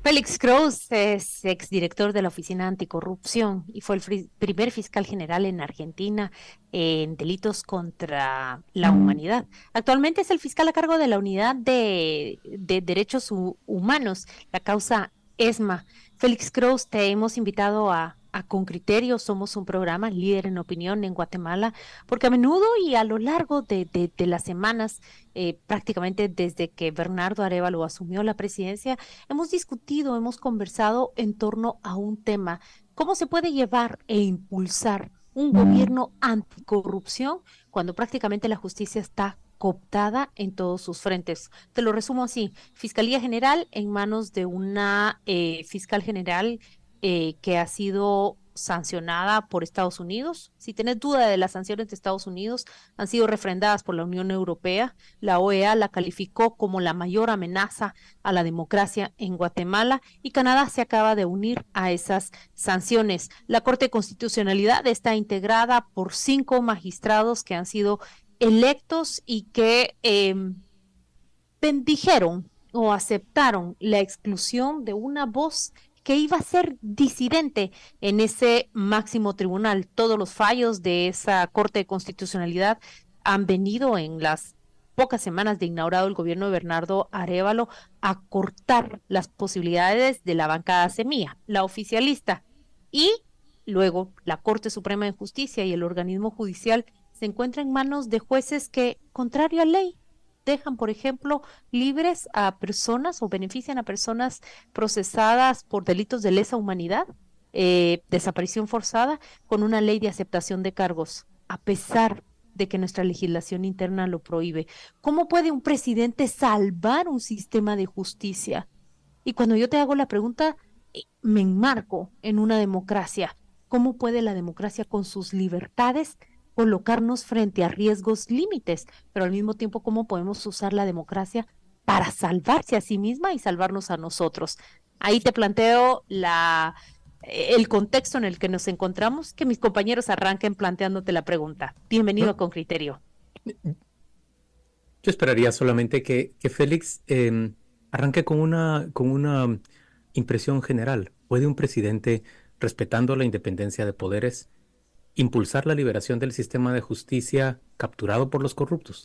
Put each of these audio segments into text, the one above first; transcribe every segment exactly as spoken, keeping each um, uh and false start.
Félix Kraus es exdirector de la Oficina Anticorrupción y fue el fri- primer fiscal general en Argentina en delitos contra la humanidad. Actualmente es el fiscal a cargo de la Unidad de, de Derechos Hu- Humanos, la causa ESMA. Félix Kraus, te hemos invitado a, a Con Criterio. Somos un programa líder en opinión en Guatemala, porque a menudo y a lo largo de, de- de las semanas, eh, prácticamente desde que Bernardo Arévalo asumió la presidencia, hemos discutido, hemos conversado en torno a un tema: ¿cómo se puede llevar e impulsar un gobierno anticorrupción cuando prácticamente la justicia está cooptada en todos sus frentes? Te lo resumo así: Fiscalía General en manos de una eh, fiscal general eh, que ha sido sancionada por Estados Unidos. Si tienes duda de las sanciones de Estados Unidos, han sido refrendadas por la Unión Europea. La O E A la calificó como la mayor amenaza a la democracia en Guatemala, y Canadá se acaba de unir a esas sanciones. La Corte de Constitucionalidad está integrada por cinco magistrados que han sido electos y que eh, bendijeron o aceptaron la exclusión de una voz que iba a ser disidente en ese máximo tribunal. Todos los fallos de esa Corte de Constitucionalidad han venido en las pocas semanas de inaugurado el gobierno de Bernardo Arévalo a cortar las posibilidades de la bancada semilla, la oficialista. Y luego la Corte Suprema de Justicia y el organismo judicial se encuentran en manos de jueces que, contrario a ley, dejan, por ejemplo, libres a personas o benefician a personas procesadas por delitos de lesa humanidad, eh, desaparición forzada, con una ley de aceptación de cargos, a pesar de que nuestra legislación interna lo prohíbe. ¿Cómo puede un presidente salvar un sistema de justicia? Y cuando yo te hago la pregunta, eh, me enmarco en una democracia. ¿Cómo puede la democracia con sus libertades colocarnos frente a riesgos límites? Pero al mismo tiempo, ¿cómo podemos usar la democracia para salvarse a sí misma y salvarnos a nosotros? Ahí te planteo la, eh, el contexto en el que nos encontramos, que mis compañeros arranquen planteándote la pregunta. Bienvenido No, a Con Criterio. yo esperaría solamente que, que Félix eh, arranque con una, con una impresión general. ¿Puede un presidente, respetando la independencia de poderes, impulsar la liberación del sistema de justicia capturado por los corruptos?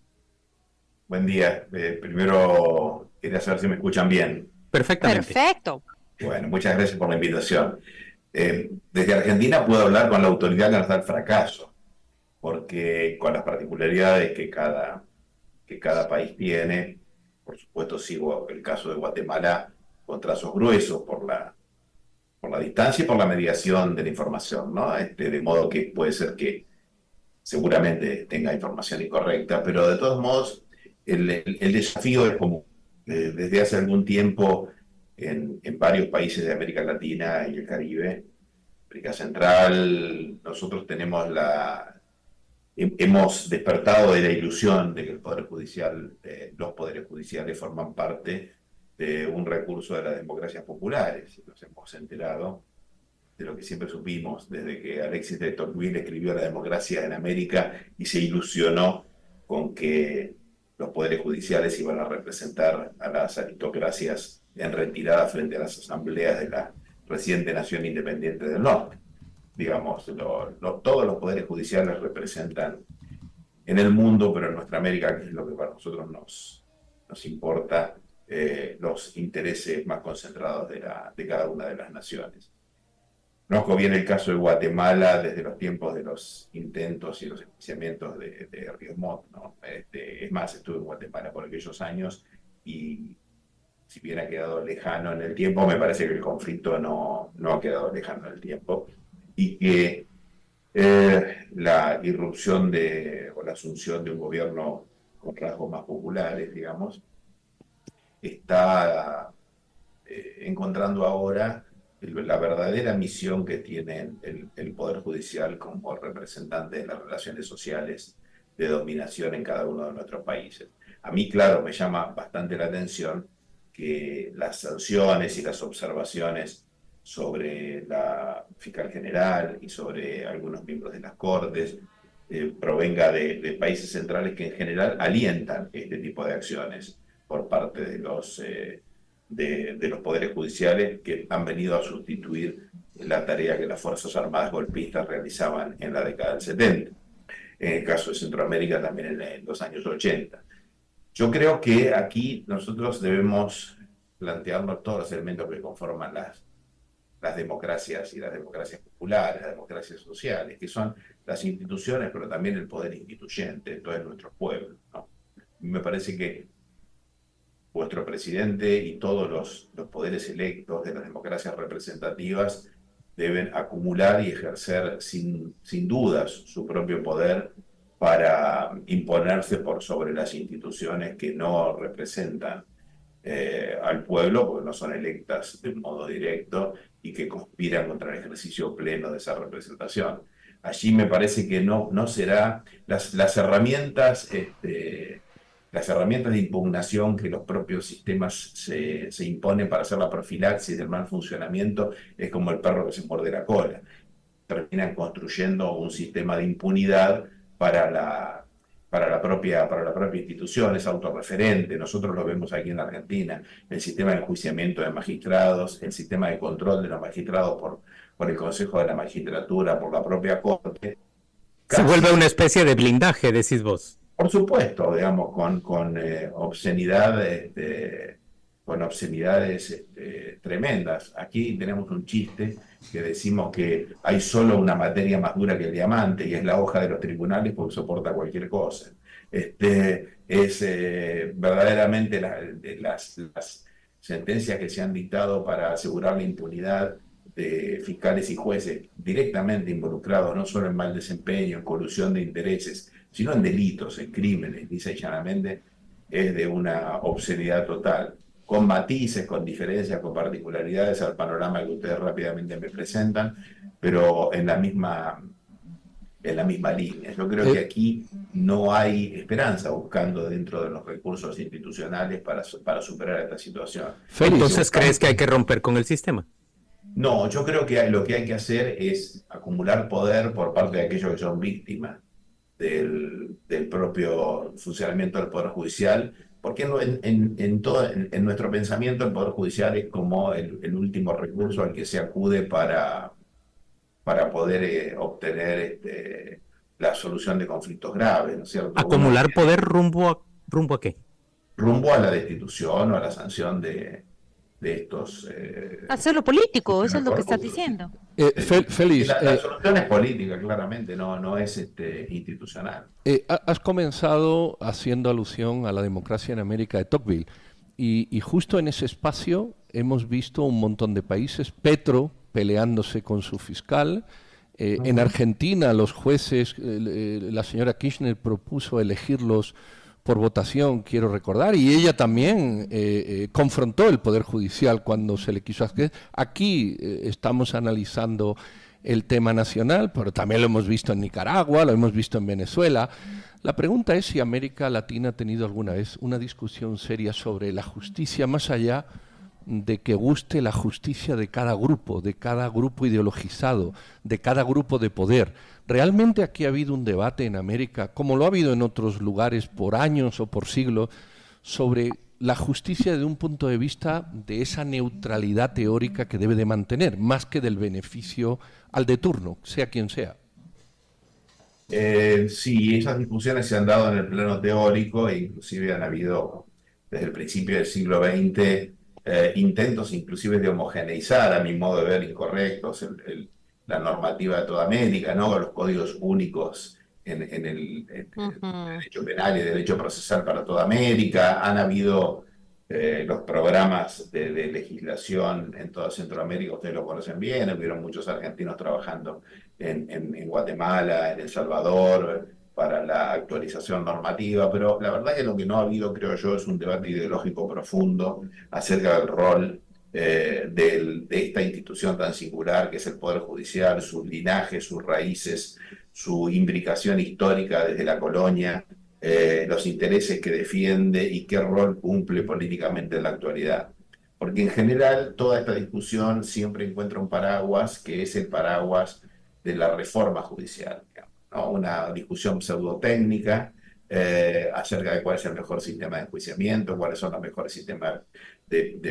Buen día. Eh, primero quería saber si me escuchan bien. Perfectamente. Perfecto. Bueno, muchas gracias por la invitación. Eh, desde Argentina puedo hablar con la autoridad que nos da el fracaso, porque con las particularidades que cada, que cada país tiene, por supuesto sigo el caso de Guatemala con trazos gruesos por la, por la distancia y por la mediación de la información, ¿no? Este, de modo que puede ser que seguramente tenga información incorrecta, pero de todos modos el, el, el desafío es común. Eh, desde hace algún tiempo en, en, varios países de América Latina y el Caribe, América Central, nosotros tenemos la, hemos despertado de la ilusión de que el Poder Judicial, eh, los poderes judiciales forman parte de un recurso de las democracias populares. Nos hemos enterado de lo que siempre supimos desde que Alexis de Tocqueville escribió La democracia en América y se ilusionó con que los poderes judiciales iban a representar a las aristocracias en retirada frente a las asambleas de la reciente nación independiente del norte. Digamos, lo, lo, todos los poderes judiciales representan en el mundo, pero en nuestra América, que es lo que para nosotros nos, nos importa, eh, los intereses más concentrados de, la, de cada una de las naciones. Conozco bien el caso de Guatemala desde los tiempos de los intentos y los enjuiciamientos de, de Ríos Montt, ¿no? Este, es más, estuve en Guatemala por aquellos años y si bien ha quedado lejano en el tiempo, me parece que el conflicto no, no ha quedado lejano en el tiempo y que eh, la irrupción de, o la asunción de un gobierno con rasgos más populares, digamos, está eh, encontrando ahora la verdadera misión que tiene el, el Poder Judicial como representante de las relaciones sociales de dominación en cada uno de nuestros países. A mí, claro, me llama bastante la atención que las sanciones y las observaciones sobre la fiscal general y sobre algunos miembros de las Cortes eh, provenga de, de países centrales que en general alientan este tipo de acciones por parte de los... Eh, de, de los poderes judiciales que han venido a sustituir la tarea que las Fuerzas Armadas golpistas realizaban en la década del setenta. En el caso de Centroamérica también en, en los años ochenta. Yo creo que aquí nosotros debemos plantearnos todos los elementos que conforman las, las democracias y las democracias populares, las democracias sociales, que son las instituciones, pero también el poder instituyente, entonces nuestros pueblos, ¿no? Me parece que vuestro presidente y todos los, los poderes electos de las democracias representativas deben acumular y ejercer sin, sin dudas su propio poder para imponerse por sobre las instituciones que no representan eh, al pueblo, porque no son electas de un modo directo y que conspiran contra el ejercicio pleno de esa representación. Allí me parece que no, no será las, las herramientas... Este, las herramientas de impugnación que los propios sistemas se, se imponen para hacer la profilaxis del mal funcionamiento es como el perro que se muerde la cola. Terminan construyendo un sistema de impunidad para la, para la, propia, para la propia institución, es autorreferente. Nosotros lo vemos aquí en la Argentina, el sistema de enjuiciamiento de magistrados, el sistema de control de los magistrados por, por el Consejo de la Magistratura, por la propia Corte. Casi se vuelve una especie de blindaje, decís vos. Por supuesto, digamos, con, con eh, obscenidades, este, con obscenidades este, tremendas. Aquí tenemos un chiste que decimos que hay solo una materia más dura que el diamante y es la hoja de los tribunales porque soporta cualquier cosa. Este, es eh, verdaderamente la, de las, las sentencias que se han dictado para asegurar la impunidad de fiscales y jueces directamente involucrados no solo en mal desempeño, en colusión de intereses, sino en delitos, en crímenes, lisa y llanamente, es de una obscenidad total, con matices, con diferencias, con particularidades al panorama que ustedes rápidamente me presentan, pero en la misma, en la misma línea. Yo creo que aquí no hay esperanza buscando dentro de los recursos institucionales para, para superar esta situación. Entonces, ¿crees que hay que romper con el sistema? No, yo creo que lo que hay que hacer es acumular poder por parte de aquellos que son víctimas del, del propio funcionamiento del Poder Judicial, porque en, en, en, todo, en, en nuestro pensamiento el Poder Judicial es como el, el último recurso al que se acude para, para poder eh, obtener este, la solución de conflictos graves, ¿no es cierto? ¿Acumular Uno, poder rumbo a, rumbo a qué? Rumbo a la destitución o a la sanción de... de estos... Eh, Hacerlo político, eso es lo que estás diciendo. Eh, Fel, Félix, la, la eh, solución es política, claramente, no, no es este, institucional. Eh, has comenzado haciendo alusión a la democracia en América de Tocqueville y, y justo en ese espacio hemos visto un montón de países, Petro peleándose con su fiscal, eh, uh-huh. En Argentina los jueces, eh, la señora Kirchner propuso elegirlos por votación, quiero recordar, y ella también eh, eh, confrontó el Poder Judicial cuando se le quiso hacer. Aquí eh, estamos analizando el tema nacional, pero también lo hemos visto en Nicaragua, lo hemos visto en Venezuela. La pregunta es si América Latina ha tenido alguna vez una discusión seria sobre la justicia, más allá de que guste la justicia de cada grupo, de cada grupo ideologizado, de cada grupo de poder. Realmente aquí ha habido un debate en América, como lo ha habido en otros lugares por años o por siglos, sobre la justicia desde un punto de vista de esa neutralidad teórica que debe de mantener, más que del beneficio al de turno, sea quien sea. Eh, sí, esas discusiones se han dado en el plano teórico e inclusive han habido desde el principio del siglo veinte eh, intentos inclusive de homogeneizar, a mi modo de ver, incorrectos, el, el, la normativa de toda América, ¿no? Los códigos únicos en, en, el, en uh-huh. el derecho penal y el derecho procesal para toda América. Han habido eh, los programas de, de legislación en toda Centroamérica, ustedes lo conocen bien, hubieron muchos argentinos trabajando en, en, en Guatemala, en El Salvador, para la actualización normativa, pero la verdad que lo que no ha habido, creo yo, es un debate ideológico profundo acerca del rol eh, del, de esta institución tan singular que es el Poder Judicial, sus linajes, sus raíces, su imbricación histórica desde la colonia, eh, los intereses que defiende y qué rol cumple políticamente en la actualidad. Porque en general toda esta discusión siempre encuentra un paraguas que es el paraguas de la reforma judicial, digamos, ¿no? Una discusión pseudotécnica eh, acerca de cuál es el mejor sistema de enjuiciamiento, cuáles son los mejores sistemas de, de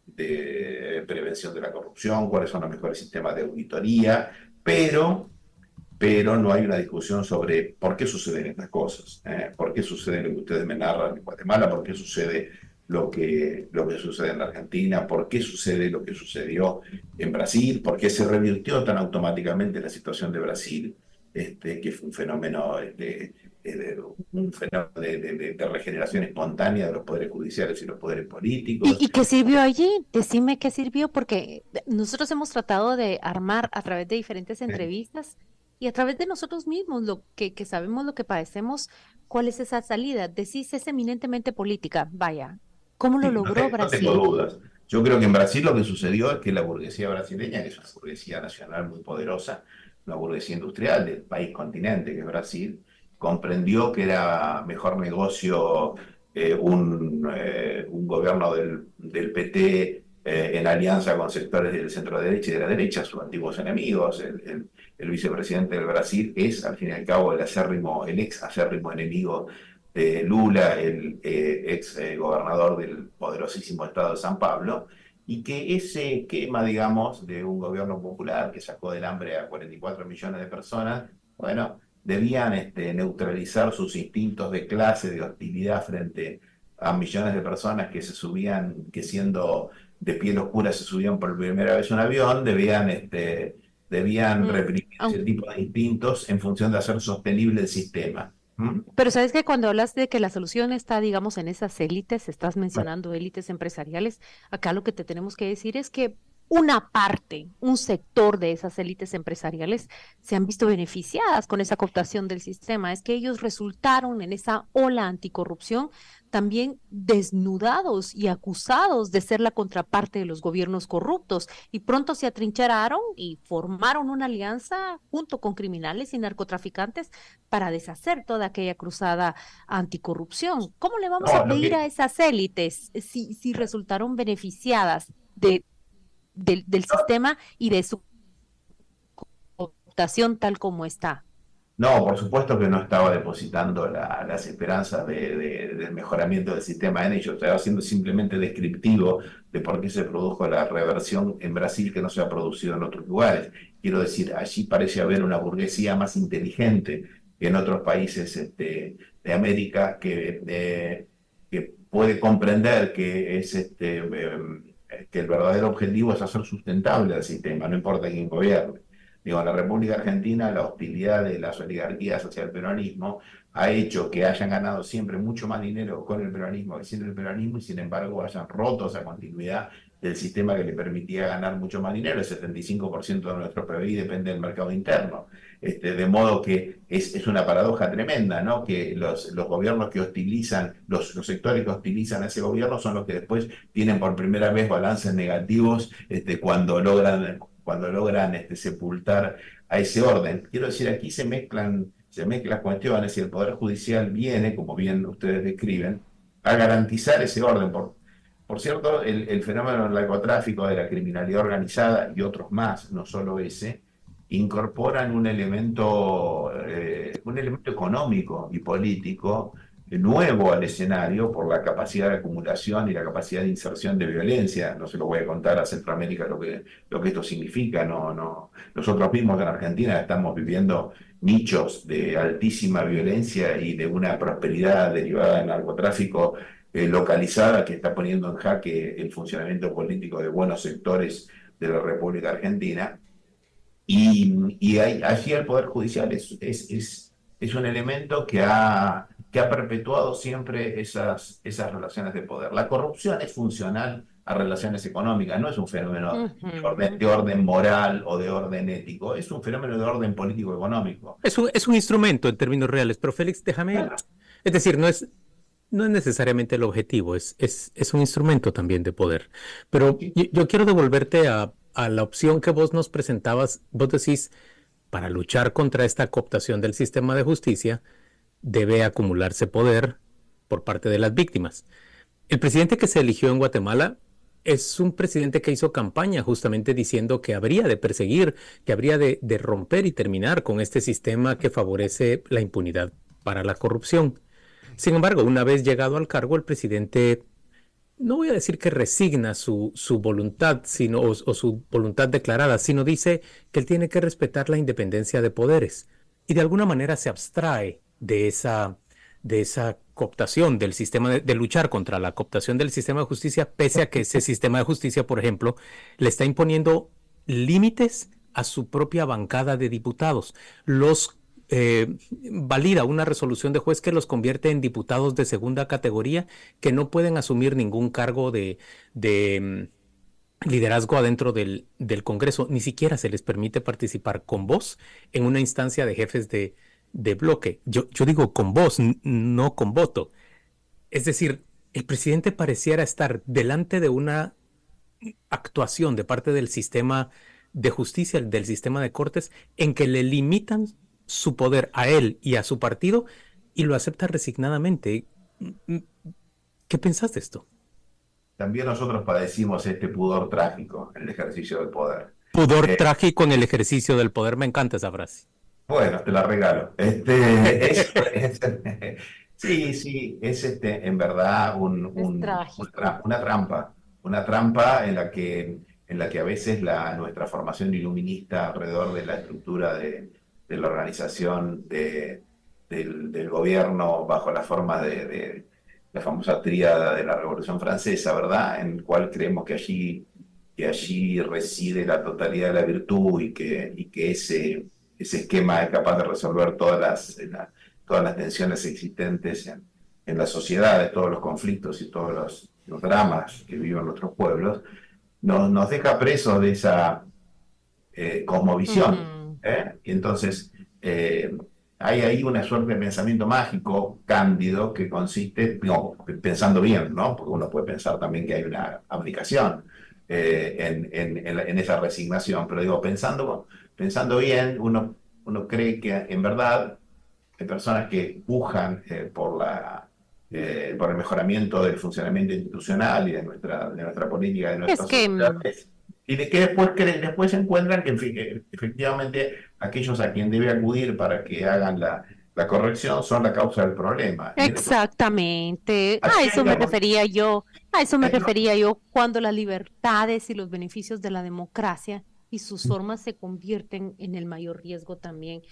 de prevención de la corrupción, cuáles son los mejores sistemas de auditoría, pero, pero no hay una discusión sobre por qué suceden estas cosas, ¿eh? ¿Por qué sucede lo que ustedes me narran en Guatemala? ¿Por qué sucede lo que, lo que sucede en la Argentina? ¿Por qué sucede lo que sucedió en Brasil? ¿Por qué se revirtió tan automáticamente la situación de Brasil? Este, que fue un fenómeno, este, de, un fenómeno de, de, de regeneración espontánea de los poderes judiciales y los poderes políticos. ¿Y, y qué sirvió allí? Decime qué sirvió, porque nosotros hemos tratado de armar a través de diferentes entrevistas y a través de nosotros mismos, lo que, que sabemos lo que padecemos, cuál es esa salida. Decís es eminentemente política, vaya. ¿Cómo lo Sí, logró no, te, Brasil? no tengo dudas. Yo creo que en Brasil lo que sucedió es que la burguesía brasileña, que es una burguesía nacional muy poderosa, una burguesía industrial del país continente que es Brasil, comprendió que era mejor negocio eh, un, eh, un gobierno del, del P T eh, en alianza con sectores del centro derecha y de la derecha, sus antiguos enemigos. El, el, el vicepresidente del Brasil es, al fin y al cabo, el acérrimo, el ex acérrimo enemigo de Lula, el eh, ex eh, gobernador del poderosísimo estado de San Pablo, y que ese esquema, digamos, de un gobierno popular que sacó del hambre a cuarenta y cuatro millones de personas, bueno, debían este, neutralizar sus instintos de clase, de hostilidad frente a millones de personas que se subían, que siendo de piel oscura se subían por primera vez a un avión, debían, este, debían Mm, reprimir ese aun- tipo de instintos en función de hacer sostenible el sistema. ¿Mm? Pero sabes que cuando hablas de que la solución está, digamos, en esas élites, estás Bueno, mencionando élites empresariales, acá lo que te tenemos que decir es que una parte, un sector de esas élites empresariales se han visto beneficiadas con esa cooptación del sistema. Es que ellos resultaron en esa ola anticorrupción también desnudados y acusados de ser la contraparte de los gobiernos corruptos y pronto se atrincheraron y formaron una alianza junto con criminales y narcotraficantes para deshacer toda aquella cruzada anticorrupción. ¿Cómo le vamos a no, lo pedir a que, esas élites si, si resultaron beneficiadas de, del, del sistema y de su cooptación tal como está? No, por supuesto que no estaba depositando la- las esperanzas de, de- del mejoramiento del sistema en ellos, estaba siendo simplemente descriptivo de por qué se produjo la reversión en Brasil que no se ha producido en otros lugares. Quiero decir, allí parece haber una burguesía más inteligente que en otros países este, de América que, eh, que puede comprender que, es, este, em, que el verdadero objetivo es hacer sustentable el sistema, no importa quién gobierne. Digo, en la República Argentina la hostilidad de las oligarquías hacia el peronismo ha hecho que hayan ganado siempre mucho más dinero con el peronismo que sin el peronismo y sin embargo hayan roto esa continuidad del sistema que le permitía ganar mucho más dinero. El setenta y cinco por ciento de nuestro P B I depende del mercado interno. Este, de modo que es, es una paradoja tremenda, ¿no? Que los, los gobiernos que hostilizan, los, los sectores que hostilizan a ese gobierno son los que después tienen por primera vez balances negativos este, cuando logran cuando logran este, sepultar a ese orden. Quiero decir, aquí se mezclan, se mezclan cuestiones y el Poder Judicial viene, como bien ustedes describen, a garantizar ese orden. Por, por cierto, el, el fenómeno del narcotráfico, de la criminalidad organizada y otros más, no solo ese, incorporan un elemento, eh, un elemento económico y político nuevo al escenario por la capacidad de acumulación y la capacidad de inserción de violencia. No se lo voy a contar a Centroamérica lo que, lo que esto significa. No, no. Nosotros mismos en Argentina estamos viviendo nichos de altísima violencia y de una prosperidad derivada del narcotráfico eh, localizada que está poniendo en jaque el funcionamiento político de buenos sectores de la República Argentina. Y, y ahí, allí el Poder Judicial es, es, es, es un elemento que ha, que ha perpetuado siempre esas, esas relaciones de poder. La corrupción es funcional a relaciones económicas, no es un fenómeno de orden, de Ujú. orden moral o de orden ético, es un fenómeno de orden político-económico. Es un, es un instrumento en términos reales, pero Félix, déjame, es decir, no es, no es necesariamente el objetivo, es, es, es un instrumento también de poder. Pero yo, yo quiero devolverte a, a la opción que vos nos presentabas. Vos decís, para luchar contra esta cooptación del sistema de justicia, debe acumularse poder por parte de las víctimas. El presidente que se eligió en Guatemala es un presidente que hizo campaña justamente diciendo que habría de perseguir, que habría de, de romper y terminar con este sistema que favorece la impunidad para la corrupción. Sin embargo, una vez llegado al cargo, el presidente no voy a decir que resigna su, su voluntad, sino, o, o su voluntad declarada, sino dice que él tiene que respetar la independencia de poderes y de alguna manera se abstrae de esa, de esa cooptación del sistema, de, de luchar contra la cooptación del sistema de justicia, pese a que ese sistema de justicia, por ejemplo, le está imponiendo límites a su propia bancada de diputados. Los eh, valida una resolución de juez que los convierte en diputados de segunda categoría que no pueden asumir ningún cargo de, de mm, liderazgo adentro del, del Congreso. Ni siquiera se les permite participar con voz en una instancia de jefes de, de bloque. Yo, yo digo con voz, n- no con voto. Es decir, el presidente pareciera estar delante de una actuación de parte del sistema de justicia, del sistema de cortes, en que le limitan su poder a él y a su partido y lo acepta resignadamente. ¿Qué pensás de esto? También nosotros padecimos este pudor trágico en el ejercicio del poder. Pudor Eh, trágico en el ejercicio del poder. Me encanta esa frase. Bueno, te la regalo. Este, es- es- sí, sí, es este, en verdad un- Es un- una, trágico. tra- una trampa, una trampa en la que, en la que a veces la, nuestra formación iluminista alrededor de la estructura de, de la organización de- del, del gobierno bajo la forma de, de la famosa tríada de la Revolución Francesa, ¿verdad? En el cual creemos que allí, que allí reside la totalidad de la virtud y que, y que ese ese esquema es capaz de resolver todas las, la- todas las tensiones existentes en, en las sociedades, todos los conflictos y todos los, los dramas que viven nuestros pueblos, nos, nos deja presos de esa eh, cosmovisión. Ujú. ¿eh? Y entonces eh, hay ahí una suerte de pensamiento mágico, cándido, que consiste, digo, pensando bien, ¿no? Porque uno puede pensar también que hay una abdicación eh, en, en, en la- en esa resignación, pero digo, pensando, pensando bien, uno, uno cree que en verdad hay personas que pujan eh, por la, eh, por el mejoramiento del funcionamiento institucional y de nuestra, de nuestra política, de Es nuestras que mm, sociedades, y de que después, cre- después encuentran que en fin, que efectivamente aquellos a quien debe acudir para que hagan la, la corrección son la causa del problema. Y en eso, exactamente, a allí hay eso me una, refería yo, a eso me hay una- refería yo cuando las libertades y los beneficios de la democracia y sus formas se convierten en el mayor riesgo también